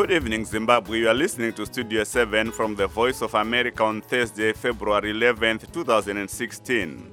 Good evening, Zimbabwe. You are listening to Studio 7 from the Voice of America on Thursday, February 11th, 2016.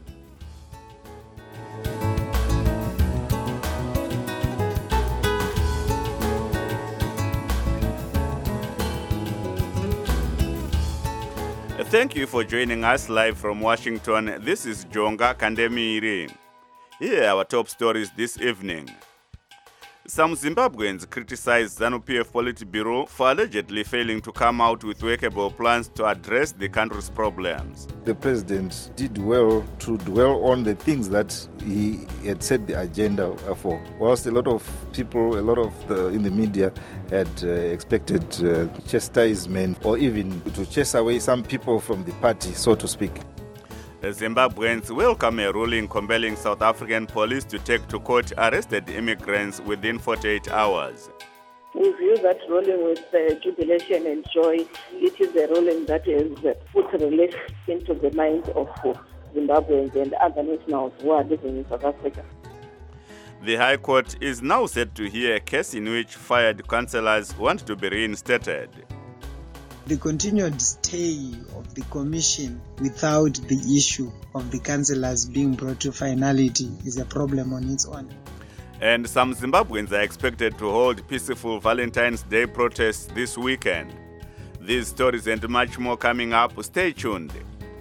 Thank you for joining us live from Washington. This is Jonga Kandemiri. Here are our top stories this evening. Some Zimbabweans criticize ZANU-PF Politburo for allegedly failing to come out with workable plans to address the country's problems. The president did well to dwell on the things that he had set the agenda for. Whilst a lot of people, in the media had expected chastisement or even to chase away some people from the party, so to speak. The Zimbabweans welcome a ruling compelling South African police to take to court arrested immigrants within 48 hours. We view that ruling with jubilation and joy. It is a ruling that has put relief into the minds of Zimbabweans and other nationals who are living in South Africa. The High Court is now set to hear a case in which fired councillors want to be reinstated. The continued stay of the commission without the issue of the councillors being brought to finality is a problem on its own. And some Zimbabweans are expected to hold peaceful Valentine's Day protests this weekend. These stories and much more coming up. Stay tuned.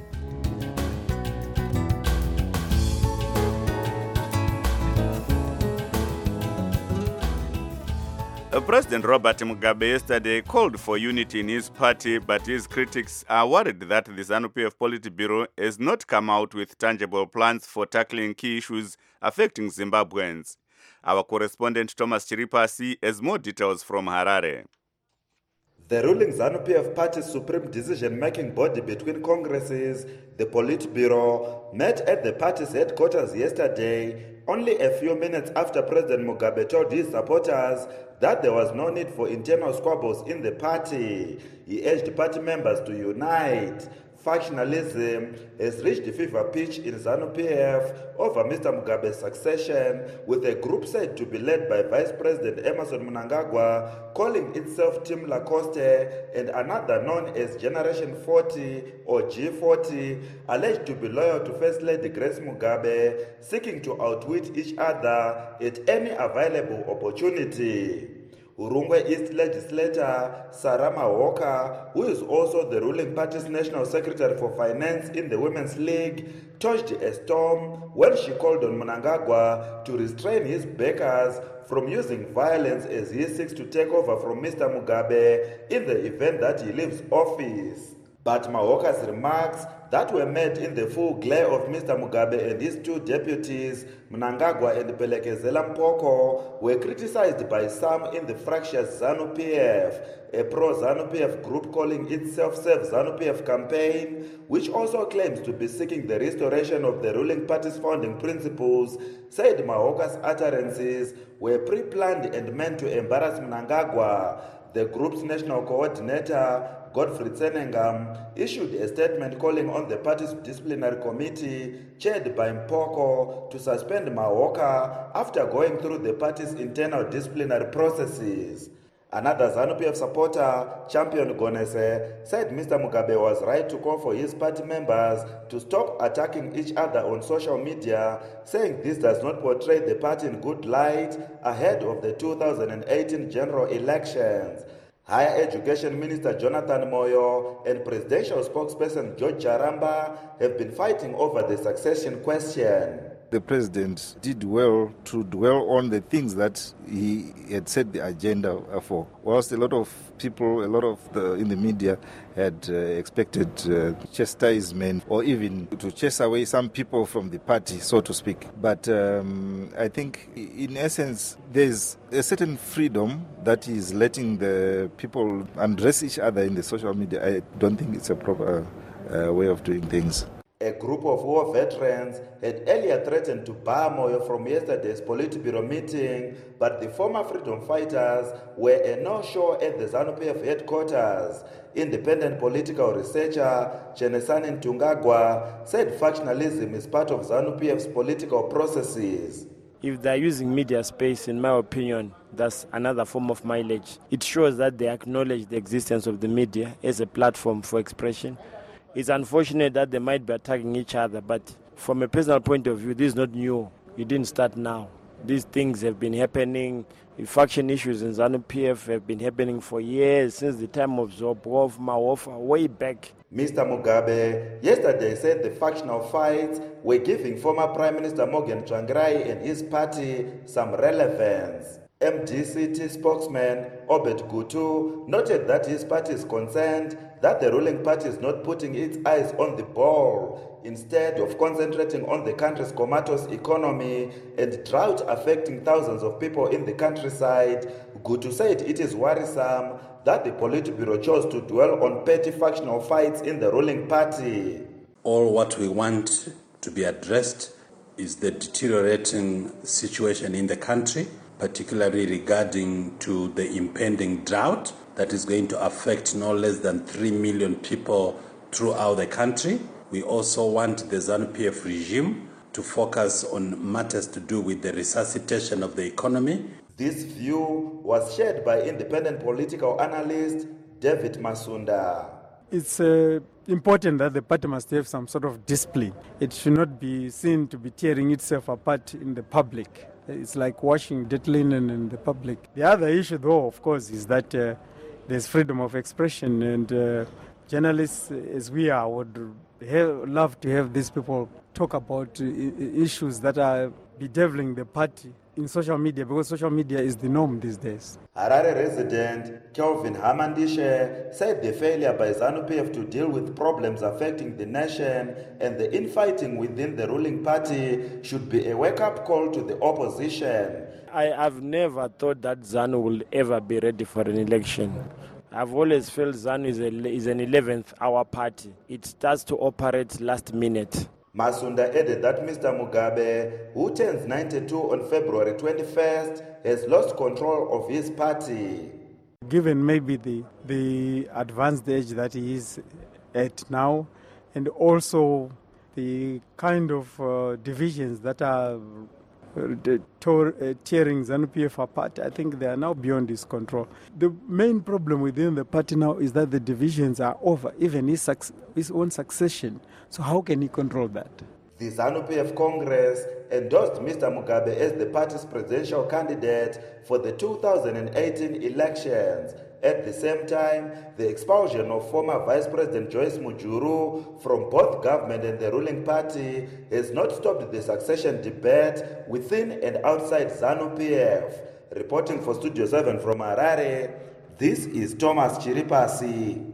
President Robert Mugabe yesterday called for unity in his party, but his critics are worried that the ZANU-PF Politburo has not come out with tangible plans for tackling key issues affecting Zimbabweans. Our correspondent Thomas Chiripasi has more details from Harare. The ruling ZANU-PF Party's supreme decision-making body between Congresses, the Politburo, met at the party's headquarters yesterday, only a few minutes after President Mugabe told his supporters that there was no need for internal squabbles in the party. He urged party members to unite. Factionalism has reached a fever pitch in ZANU-PF over Mr. Mugabe's succession, with a group said to be led by Vice President Emmerson Mnangagwa, calling itself Team Lacoste, and another known as Generation 40 or G40, alleged to be loyal to First Lady Grace Mugabe, seeking to outwit each other at any available opportunity. Urungwe East legislator Sarah Mahoka, who is also the ruling party's national secretary for finance in the Women's League, touched a storm when she called on Mnangagwa to restrain his backers from using violence as he seeks to take over from Mr. Mugabe in the event that he leaves office. But Mahoka's remarks that were made in the full glare of Mr. Mugabe and his two deputies, Mnangagwa and Pelekezela Mpoko, were criticized by some in the fractious ZANU-PF, a pro-ZANU-PF group calling itself Save ZANU-PF campaign, which also claims to be seeking the restoration of the ruling party's founding principles, said Mahoka's utterances were pre-planned and meant to embarrass Mnangagwa. The group's national coordinator, Godfrey Tsenengam, issued a statement calling on the party's disciplinary committee, chaired by Mpoko, to suspend Mahoka after going through the party's internal disciplinary processes. Another ZANU-PF supporter, Champion Gonese, said Mr. Mugabe was right to call for his party members to stop attacking each other on social media, saying this does not portray the party in good light ahead of the 2018 general elections. Higher Education Minister Jonathan Moyo and Presidential Spokesperson George Charamba have been fighting over the succession question. The president did well to dwell on the things that he had set the agenda for. Whilst a lot of people, in the media had expected chastisement or even to chase away some people from the party, so to speak. But I think in essence, there's a certain freedom that is letting the people undress each other in the social media. I don't think it's a proper way of doing things. A group of war veterans had earlier threatened to bar Moyo from yesterday's Politburo meeting, but the former freedom fighters were a no-show at the ZANU-PF headquarters. Independent political researcher Chenesani Ntungagwa said factionalism is part of ZANU-PF's political processes. If they're using media space, in my opinion, That's another form of mileage. It shows that they acknowledge the existence of the media as a platform for expression. It's unfortunate that they might be attacking each other, but from a personal point of view, this is not new. It didn't start now. These things have been happening. The faction issues in ZANU-PF have been happening for years, since the time of Zobov, Mawofa, way back. Mr. Mugabe yesterday said the factional fights were giving former Prime Minister Morgan Tsvangirai and his party some relevance. MDCT spokesman Obed Gutu noted that his party is concerned that the ruling party is not putting its eyes on the ball, instead of concentrating on the country's comatose economy and drought affecting thousands of people in the countryside. Gutu said it is worrisome that the Politburo chose to dwell on petty factional fights in the ruling party. All what we want to be addressed is the deteriorating situation in the country, particularly regarding to the impending drought that is going to affect no less than 3 million people throughout the country. We also want the ZANU-PF regime to focus on matters to do with the resuscitation of the economy. This view was shared by independent political analyst David Masunda. It's important that the party must have some sort of discipline. It should not be seen to be tearing itself apart in the public. It's like washing dirty linen in the public. The other issue, though, of course, is that there's freedom of expression, and journalists, as we are, would love to have these people talk about issues that are bedeviling the party in social media, because social media is the norm these days. Harare resident Kelvin Hamandishe said the failure by ZANU-PF to deal with problems affecting the nation and the infighting within the ruling party should be a wake-up call to the opposition. I've never thought that ZANU will ever be ready for an election. I've always felt ZANU is an 11th hour party. It starts to operate last minute. Masunda added that Mr. Mugabe, who turns 92 on February 21st, has lost control of his party. Given maybe the advanced age that he is at now, and also the kind of divisions that are tearing ZANU-PF apart, I think they are now beyond his control. The main problem within the party now is that the divisions are over, even his own succession. So how can he control that? The ZANU-PF Congress endorsed Mr. Mugabe as the party's presidential candidate for the 2018 elections. At the same time, the expulsion of former Vice President Joyce Mujuru from both government and the ruling party has not stopped the succession debate within and outside ZANU-PF. Reporting for Studio 7 from Harare, this is Thomas Chiripasi.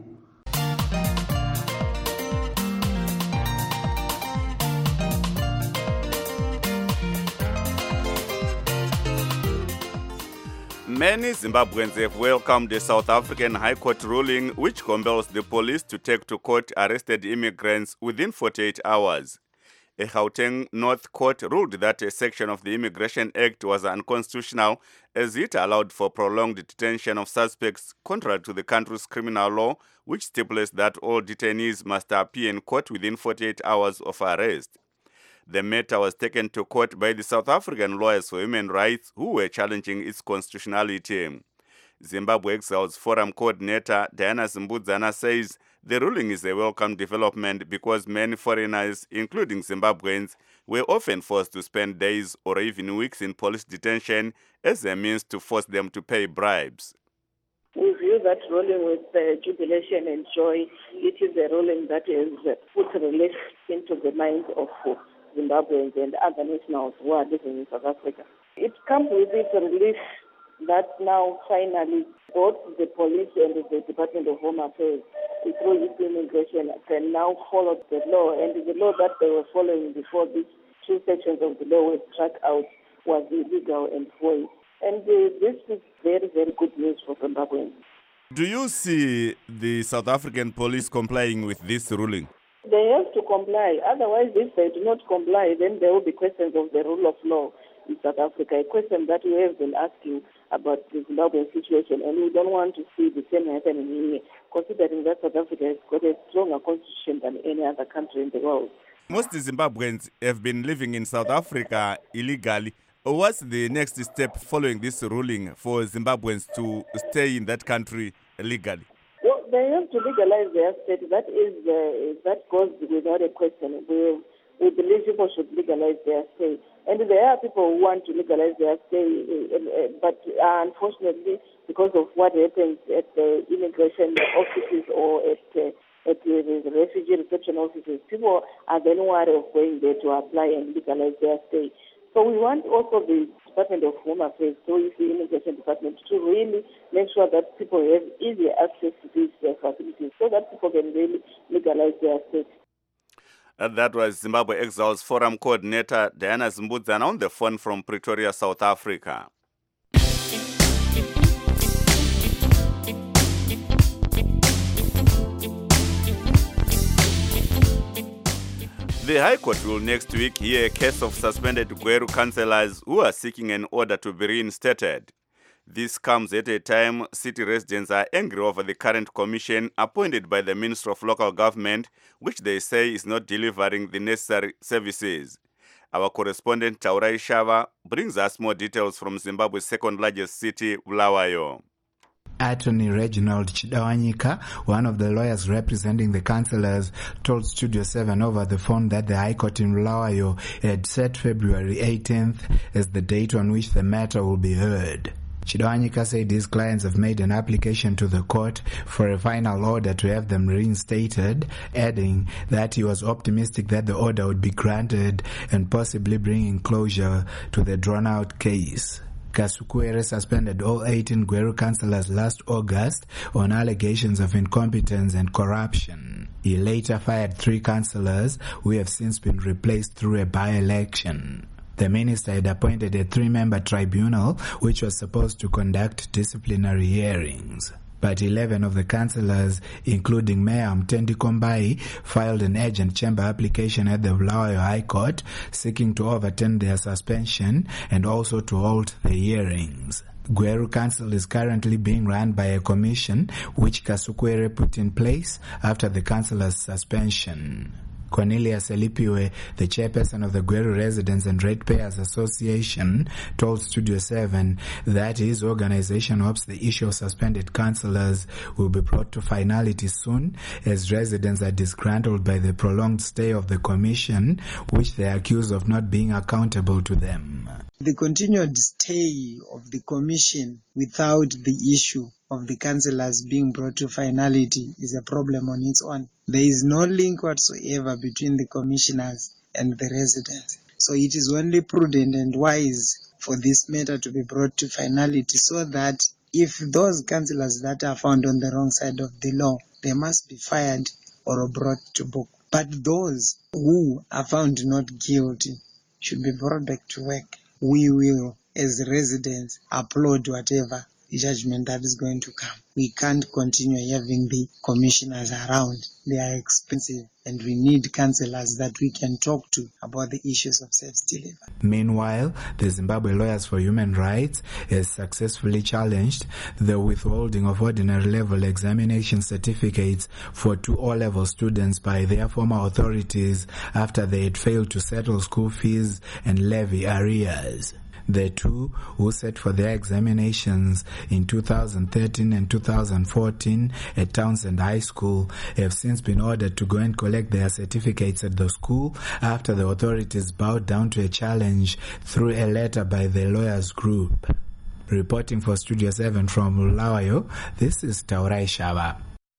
Many Zimbabweans have welcomed the South African High Court ruling which compels the police to take to court arrested immigrants within 48 hours. A Gauteng North Court ruled that a section of the Immigration Act was unconstitutional as it allowed for prolonged detention of suspects contrary to the country's criminal law, which stipulates that all detainees must appear in court within 48 hours of arrest. The matter was taken to court by the South African Lawyers for Human Rights, who were challenging its constitutionality. Zimbabwe Exiles Forum coordinator Diana Zimbudzana says the ruling is a welcome development because many foreigners, including Zimbabweans, were often forced to spend days or even weeks in police detention as a means to force them to pay bribes. We view that ruling with jubilation and joy. It is a ruling that has put relief into the minds of Zimbabweans and other nationals who are living in South Africa. It comes with its relief that now finally both the police and the Department of Home Affairs, through its immigration, can now follow the law. And the law that they were following before these two sections of the law were struck out was illegal and void. And this is very, very good news for Zimbabweans. Do you see the South African police complying with this ruling? They have to comply. Otherwise, if they do not comply, then there will be questions of the rule of law in South Africa, a question that we have been asking about the Zimbabwean situation, and we don't want to see the same happening here, considering that South Africa has got a stronger constitution than any other country in the world. Most Zimbabweans have been living in South Africa illegally. What's the next step following this ruling for Zimbabweans to stay in that country legally? Well, they have to legalize their state. That goes without a question. We believe people should legalize their state. And there are people who want to legalize their state, but unfortunately, because of what happens at the immigration offices or at the refugee reception offices, people are then worried of going there to apply and legalize their stay. So we want also the Department of Home Affairs, so is the Immigration Department, to really make sure that people have easy access to these facilities so that people can really legalize their state. That was Zimbabwe Exiles Forum Coordinator Diana Zimbudzana on the phone from Pretoria, South Africa. The High Court will next week hear a case of suspended Gweru councillors who are seeking an order to be reinstated. This comes at a time city residents are angry over the current commission appointed by the Minister of Local Government, which they say is not delivering the necessary services. Our correspondent Taurai Shava brings us more details from Zimbabwe's second largest city, Bulawayo. Attorney Reginald Chidawanyika, one of the lawyers representing the councillors, told Studio 7 over the phone that the High Court in Bulawayo had set February 18th as the date on which the matter will be heard. Chidawanyika said his clients have made an application to the court for a final order to have them reinstated, adding that he was optimistic that the order would be granted and possibly bringing closure to the drawn-out case. Kasukuere suspended all 18 Gweru councillors last August on allegations of incompetence and corruption. He later fired 3 councillors who have since been replaced through a by-election. The minister had appointed a 3-member tribunal which was supposed to conduct disciplinary hearings. But 11 of the councillors, including Mayor Mtendi Kombai, filed an urgent chamber application at the Bulawayo High Court seeking to overturn their suspension and also to halt the hearings. Gweru Council is currently being run by a commission which Kasukuere put in place after the councillors' suspension. Cornelia Selipiwe, the chairperson of the Gweru Residents and Ratepayers Association, told Studio 7 that his organization hopes the issue of suspended councillors will be brought to finality soon, as residents are disgruntled by the prolonged stay of the commission, which they accuse of not being accountable to them. The continued stay of the commission without the issue of the councillors being brought to finality is a problem on its own. There is no link whatsoever between the commissioners and the residents. So it is only prudent and wise for this matter to be brought to finality so that if those councillors that are found on the wrong side of the law, they must be fired or brought to book. But those who are found not guilty should be brought back to work. We will, as residents, applaud whatever judgment that is going to come. We can't continue having the commissioners around. They are expensive and we need councillors that we can talk to about the issues of safety delivery. Meanwhile, the Zimbabwe Lawyers for Human Rights has successfully challenged the withholding of ordinary level examination certificates for 2 O-level students by their former authorities after they had failed to settle school fees and levy arrears. The 2 who sat for their examinations in 2013 and 2014 at Townsend High School have since been ordered to go and collect their certificates at the school after the authorities bowed down to a challenge through a letter by the lawyers group. Reporting for Studio 7 from Bulawayo, this is Taurai Shava.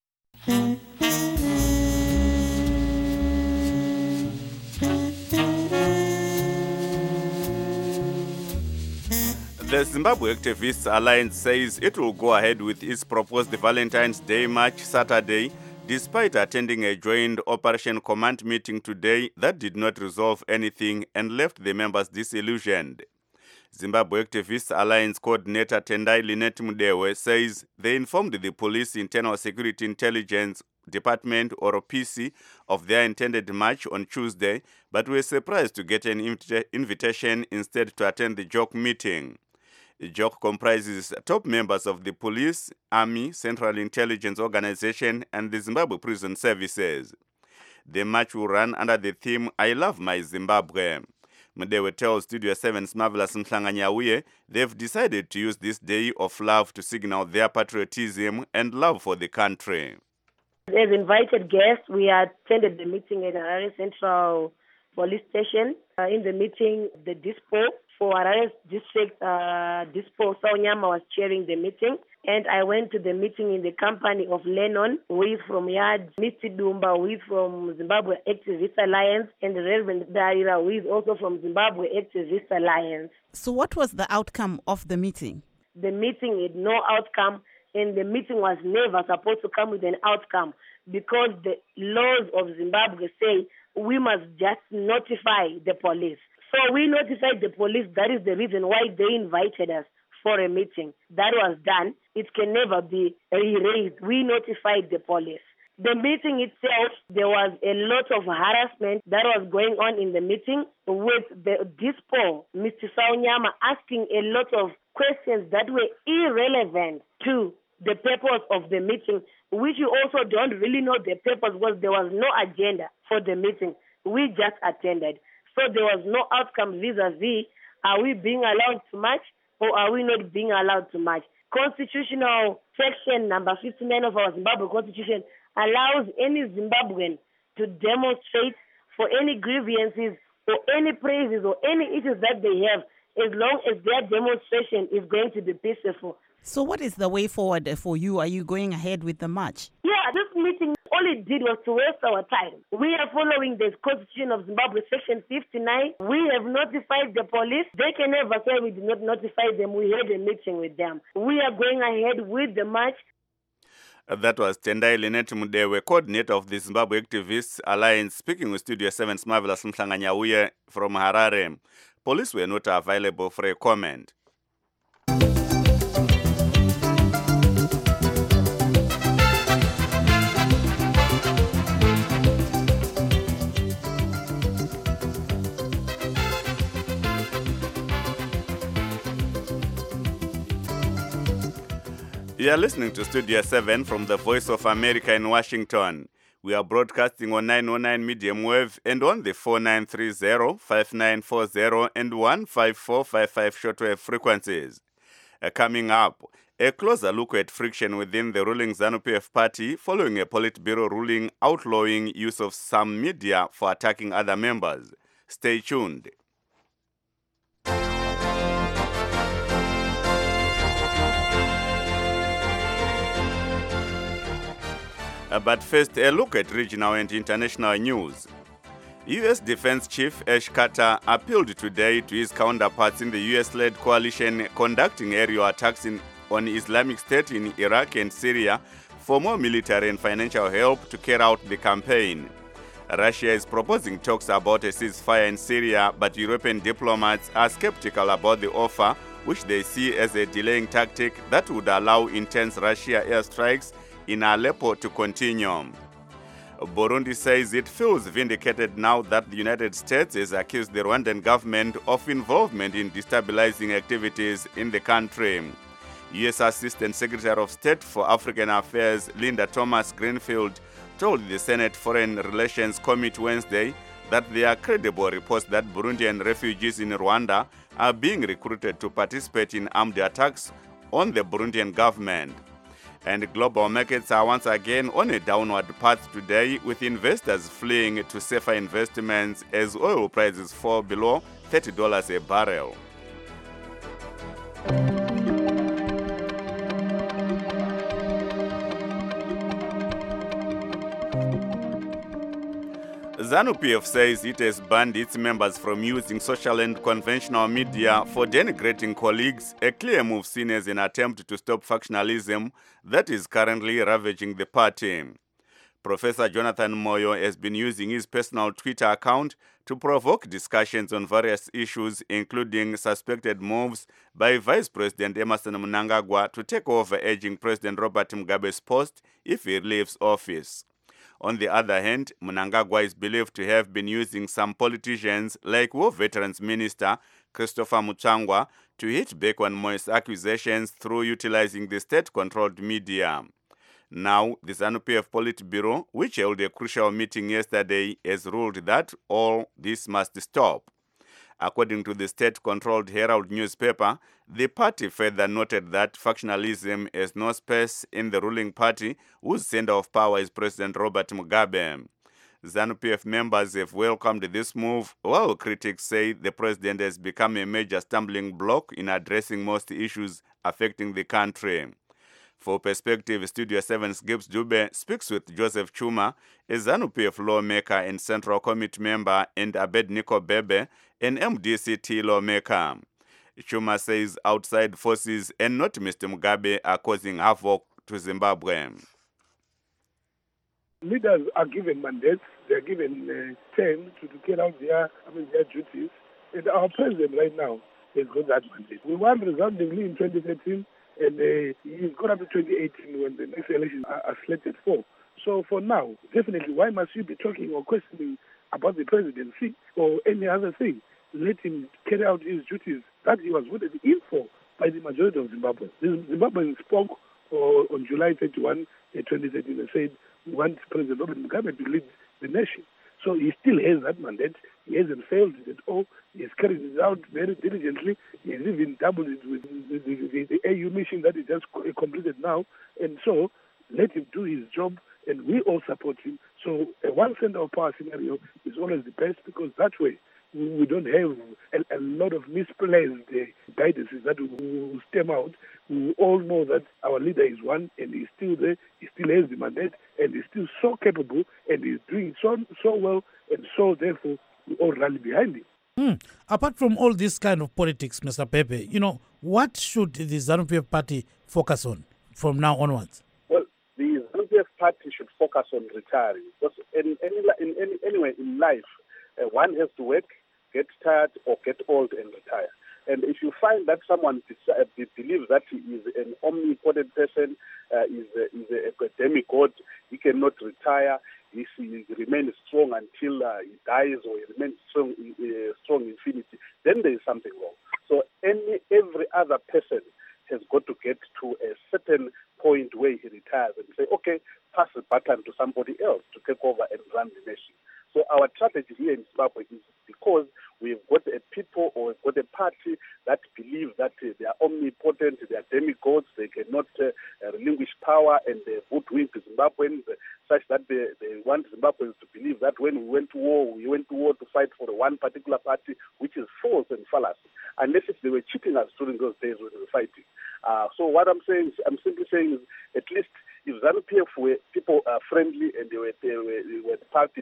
The Zimbabwe Activists Alliance says it will go ahead with its proposed Valentine's Day March Saturday, despite attending a joint Operation Command meeting today that did not resolve anything and left the members disillusioned. Zimbabwe Activists Alliance coordinator Tendai Linet Mudewe says they informed the Police Internal Security Intelligence Department, or PC, of their intended march on Tuesday, but were surprised to get an invitation instead to attend the JOC meeting. The JOC comprises top members of the police, army, Central Intelligence Organization, and the Zimbabwe Prison Services. The march will run under the theme, I Love My Zimbabwe. Mdewe tells Studio 7's Marvelous Mhlanganyauye they've decided to use this day of love to signal their patriotism and love for the country. As invited guests, we attended the meeting at Harare Central Police Station. In the meeting, the DISPO for Harare District, DISPO Saonyama was chairing the meeting. And I went to the meeting in the company of Lennon, who is from Yard, Misty Dumba, who is from Zimbabwe Activist Alliance, and the Reverend Daira, who is also from Zimbabwe Activist Alliance. So what was the outcome of the meeting? The meeting had no outcome, and the meeting was never supposed to come with an outcome because the laws of Zimbabwe say we must just notify the police. So we notified the police. That is the reason why they invited us for a meeting. That was done. It can never be erased. We notified the police. The meeting itself, there was a lot of harassment that was going on in the meeting with the DISPO, Mr. Saonyama, asking a lot of questions that were irrelevant to the purpose of the meeting, which you also don't really know the purpose because there was no agenda for the meeting. We just attended. So there was no outcome vis-a-vis, are we being allowed to march or are we not being allowed to march? Constitutional section number 59 of our Zimbabwe Constitution allows any Zimbabwean to demonstrate for any grievances or any praises or any issues that they have, as long as their demonstration is going to be peaceful. So what is the way forward for you? Are you going ahead with the march? Yeah, this meeting, all it did was to waste our time. We are following the Constitution of Zimbabwe, Section 59. We have notified the police. They can never say we did not notify them. We had a meeting with them. We are going ahead with the march. That was Tendai Lynette Mudewe, coordinator of the Zimbabwe Activists Alliance, speaking with Studio 7's Marvelous Mhlanganyauye from Harare. Police were not available for a comment. You are listening to Studio 7 from the Voice of America in Washington. We are broadcasting on 909 medium wave and on the 4930, 5940 and 15455 shortwave frequencies. Coming up, a closer look at friction within the ruling ZANU-PF party following a Politburo ruling outlawing use of some media for attacking other members. Stay tuned. But first, a look at regional and international news. U.S. Defense Chief Ash Carter appealed today to his counterparts in the U.S.-led coalition conducting aerial attacks on Islamic State in Iraq and Syria for more military and financial help to carry out the campaign. Russia is proposing talks about a ceasefire in Syria, but European diplomats are skeptical about the offer, which they see as a delaying tactic that would allow intense Russia airstrikes in Aleppo to continue. Burundi says it feels vindicated now that the United States has accused the Rwandan government of involvement in destabilizing activities in the country. U.S. Assistant Secretary of State for African Affairs Linda Thomas-Greenfield told the Senate Foreign Relations Committee Wednesday that there are credible reports that Burundian refugees in Rwanda are being recruited to participate in armed attacks on the Burundian government. And global markets are once again on a downward path today, with investors fleeing to safer investments as oil prices fall below $30 a barrel. ZANU-PF says it has banned its members from using social and conventional media for denigrating colleagues, a clear move seen as an attempt to stop factionalism that is currently ravaging the party. Professor Jonathan Moyo has been using his personal Twitter account to provoke discussions on various issues, including suspected moves by Vice President Emmerson Mnangagwa to take over, urging President Robert Mugabe's post if he leaves office. On the other hand, Mnangagwa is believed to have been using some politicians like War Veterans Minister Christopher Muchangwa to hit back on Moyo's accusations through utilizing the state-controlled media. Now, the ZANU-PF Politburo, which held a crucial meeting yesterday, has ruled that all this must stop. According to the state-controlled Herald newspaper, the party further noted that factionalism has no space in the ruling party, whose center of power is President Robert Mugabe. ZANU-PF members have welcomed this move, while critics say the president has become a major stumbling block in addressing most issues affecting the country. For Perspective, Studio 7's Gibbs Dube speaks with Joseph Chuma, a ZANU-PF lawmaker and Central Committee member, and Abednego Bebe, an MDCT lawmaker. Chuma says outside forces and not Mr. Mugabe are causing havoc to Zimbabwe. Leaders are given mandates, they are given terms to carry out their duties, and our president right now has got that mandate. We won resoundingly in 2013, and he's got up to 2018 when the next elections are slated for. So for now, definitely, why must you be talking or questioning about the presidency or any other thing? Let him carry out his duties that he was voted in for by the majority of Zimbabweans. The Zimbabweans spoke on July 31, 2013, and said, we want President Robert Mugabe to lead the nation. So he still has that mandate. He hasn't failed it at all. He has carried it out very diligently. He has even doubled it with the AU mission that he just completed now. And so let him do his job, and we all support him. So a one center of power scenario is always the best, because that way we don't have a lot of misplaced guidances that will stem out. We all know that our leader is one, and he's still there. He still has the mandate, and he's still so capable, and he's doing so well, and so therefore we all rally behind him. Apart from all this kind of politics, Mr. Pepe, what should the ZANU-PF party focus on from now onwards? Well, the ZANU-PF party should focus on retiring, because anyway in life, one has to work, get tired, or get old and retire. And if you find that someone believes that he is an omnipotent person, is a demigod, he cannot retire, he remains strong until he dies, or he remains strong infinity, then there is something wrong. So every other person has got to get to a certain point where he retires and say, okay, pass the baton to somebody else to take over and run the nation. So our strategy here in Zimbabwe is because we've got a people, or we've got a party that believe that they are omnipotent, they are demigods, they cannot relinquish power, and they hoodwink Zimbabweans such that they want Zimbabweans to believe that when we went to war to fight for one particular party, which is false and fallacy, unless if they were cheating us during those days when we were fighting. So what I'm simply saying is, at least if ZANU-PF were people friendly and they were the party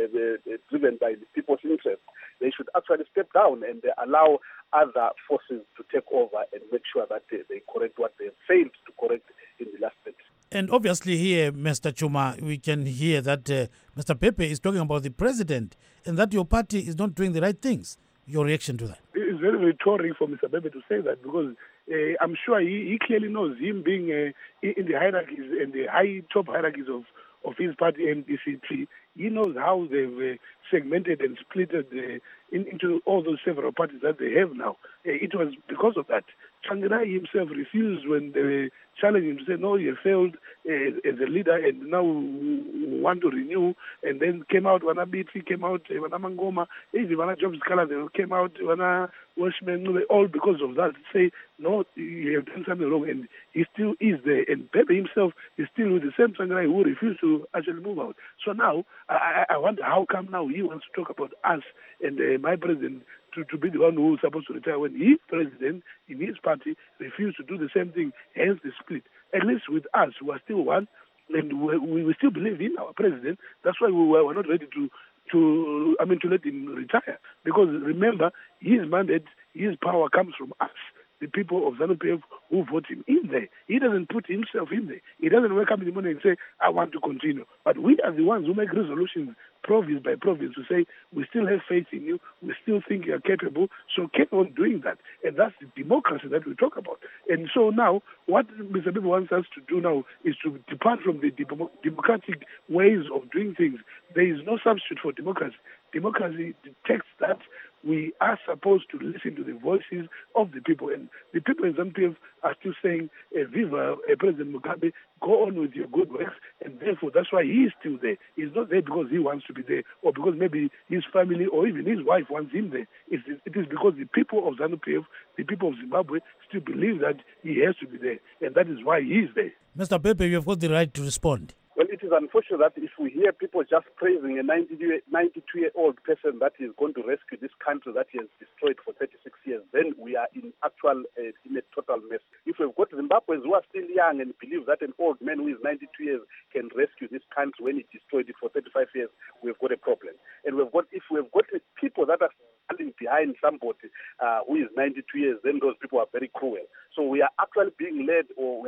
driven by the people's interest, they should actually step down and allow other forces to take over and make sure that they correct what they failed to correct in the last bit. And obviously here, Mr. Chuma, we can hear that Mr. Pepe is talking about the president and that your party is not doing the right things. Your reaction to that? It's very rhetorical for Mr. Pepe to say that, because I'm sure he clearly knows, him being in the hierarchies and the top hierarchies of his party, MDCT, he knows how they've segmented and splitted into all those several parties that they have now. It was because of that. Tsvangirai himself refused when they challenged him to say, no, you failed as a leader and now we want to renew. And then came out, Wana Biti came out, Wana Mangoma, even Wana Jobs Kala, they came out, Wana Washman, all because of that. Say, no, you have done something wrong. And he still is there. And Pepe himself is still with the same Tsvangirai who refused to actually move out. So now, I wonder how come now he wants to talk about us and my president to be the one who is supposed to retire, when his president in his party refused to do the same thing, hence the split. At least with us, we are still one, and we still believe in our president. That's why we were not ready to let him retire. Because remember, his mandate, his power comes from us, the people of ZANU-PF who vote him in there. He doesn't put himself in there. He doesn't wake up in the morning and say, I want to continue. But we are the ones who make resolutions province by province to say, we still have faith in you, we still think you are capable, so keep on doing that. And that's the democracy that we talk about. And so now, what Mr. Pepe wants us to do now is to depart from the democratic ways of doing things. There is no substitute for democracy. Democracy detects that we are supposed to listen to the voices of the people. And the people in ZANU-PF are still saying, Viva President Mugabe, go on with your good works, and therefore that's why he is still there. He's not there because he wants to be there, or because maybe his family or even his wife wants him there. It is because the people of ZANU-PF, the people of Zimbabwe, still believe that he has to be there, and that is why he is there. Mr. Pepe, you have got the right to respond. Well, it is unfortunate that if we hear people just praising a 92-year-old person that is going to rescue this country that he has destroyed for 36 years, then we are in a total mess. If we've got Zimbabweans who are still young and believe that an old man who is 92 years can rescue this country when he destroyed it for 35 years, we've got a problem. And if we've got people that are standing behind somebody who is 92 years, then those people are very cruel. So we are actually being led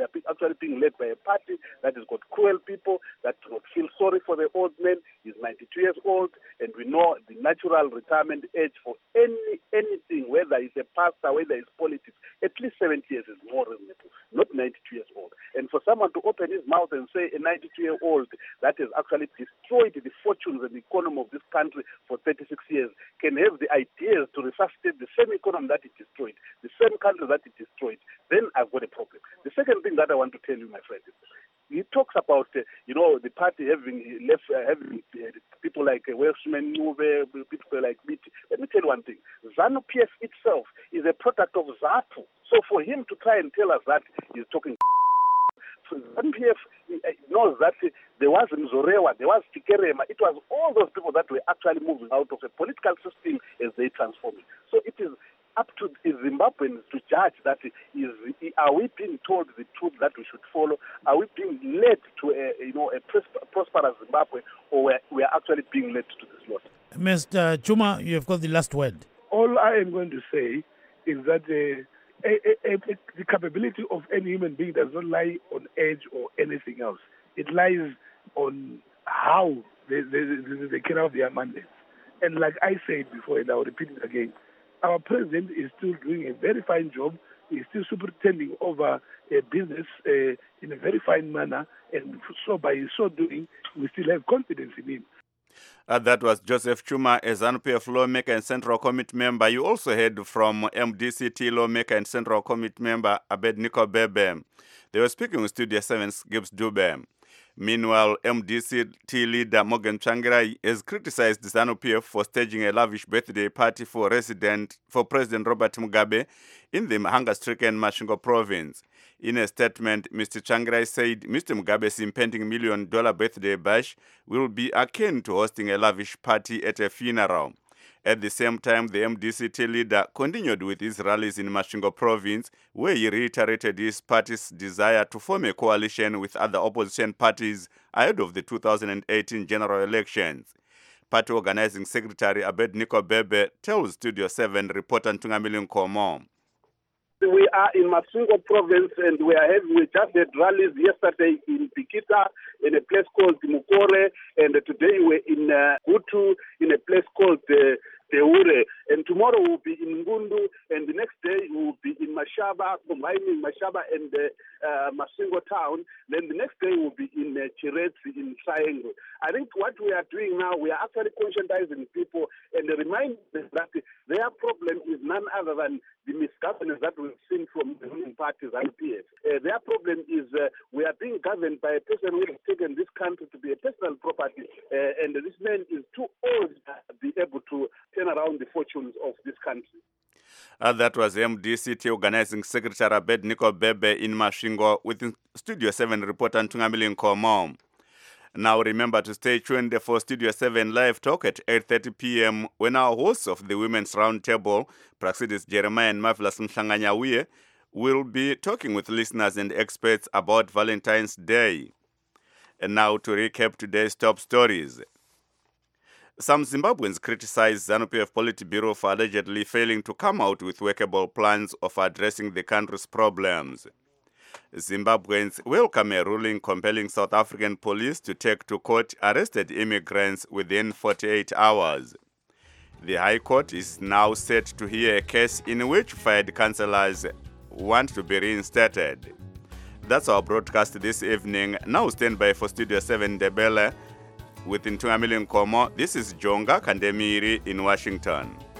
by a party that has got cruel people that do not feel sorry for the old man. He's 92 years old, and we know the natural retirement age for anything, whether it's a pastor, whether it's politics, at least 70 years is more reasonable, not 92 years old. And for someone to open his mouth and say a 92-year-old that has actually destroyed the fortunes and the economy of this country for 36 years can have the ideas to resuscitate the same economy that it destroyed, the same country that it destroyed, then I've got a problem. The second thing that I want to tell you, my friend, is he talks about, the party having people like Welshman Nuve, people like Biti. Let me tell you one thing. ZANU-PF itself is a product of ZAPU. So for him to try and tell us that he's talking ZANU-PF knows that there was Mzorewa, there was Tikerema. It was all those people that were actually moving out of a political system as they transformed it. So it is up to Zimbabweans to judge that are we being told the truth that we should follow? Are we being led to a prosperous Zimbabwe, or we are actually being led to this lot? Mr. Chuma, you have got the last word. All I am going to say is that the capability of any human being does not lie on age or anything else. It lies on how they carry out their mandates. And like I said before, and I'll repeat it again, our president is still doing a very fine job. He's still superintending over a business in a very fine manner. And so by so doing, we still have confidence in him. That was Joseph Chuma, a ZANU-PF lawmaker and Central Committee member. You also heard from MDCT lawmaker and Central Committee member Abednego Bebe. They were speaking with Studio 7's Gibbs Dube. Meanwhile, MDCT leader Morgan Tsvangirai has criticized ZANU-PF for staging a lavish birthday party for President Robert Mugabe in the hunger-stricken Masvingo province. In a statement, Mr. Tsvangirai said Mr. Mugabe's impending $1 million birthday bash will be akin to hosting a lavish party at a funeral. At the same time, the MDCT leader continued with his rallies in Masvingo province, where he reiterated his party's desire to form a coalition with other opposition parties ahead of the 2018 general elections. Party Organizing Secretary Abednego Bebe tells Studio 7 reporter Ntungamili Nkomo. We are in Masvingo province, and we just had rallies yesterday in Pikita, in a place called Mukore, and today we're in Hutu, in a place called Teure. And tomorrow we'll be in Ngundu, and the next day we'll be in Mashaba, combining Mashaba and Masvingo town. Then the next day we'll be in Chiretsi, in Triangle. I think what we are doing now, we are actually conscientizing people and reminding them that their problem is none other than the misgovernance that we've seen from the ruling parties and PF. Their problem is we are being governed by a person who has taken this country to be a personal property, and this man is too old to be able to turn around the fortunes of this country. That was MDCT Organizing Secretary Abednego Bebe in Masvingo with Studio 7 reporter Ntungamili Nkomo. Now remember to stay tuned for Studio 7 Live Talk at 8:30 p.m. when our hosts of the Women's Roundtable, Praxidis Jeremiah and Marvelous Mshanganyawiye, will be talking with listeners and experts about Valentine's Day. And now to recap today's top stories. Some Zimbabweans criticize ZANU-PF Politburo for allegedly failing to come out with workable plans of addressing the country's problems. Zimbabweans welcome a ruling compelling South African police to take to court arrested immigrants within 48 hours. The High Court is now set to hear a case in which fired councillors want to be reinstated. That's our broadcast this evening. Now stand by for Studio 7 Ndebele with Ntungamili Nkomo. This is Jonga Kandemiri in Washington.